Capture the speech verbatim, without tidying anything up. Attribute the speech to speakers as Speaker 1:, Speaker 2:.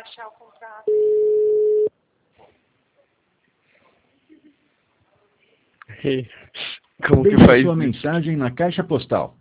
Speaker 1: achar o contrato.
Speaker 2: Hey, como que
Speaker 3: Deixe
Speaker 2: faz
Speaker 3: sua
Speaker 2: isso?
Speaker 3: mensagem na caixa postal.